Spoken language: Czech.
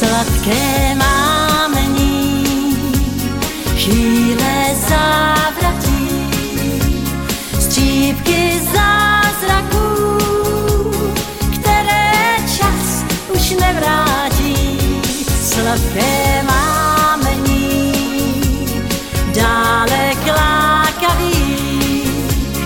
sladké mámení, chvíle závratí, střípky zázraků, které čas už nevrátí. Sladké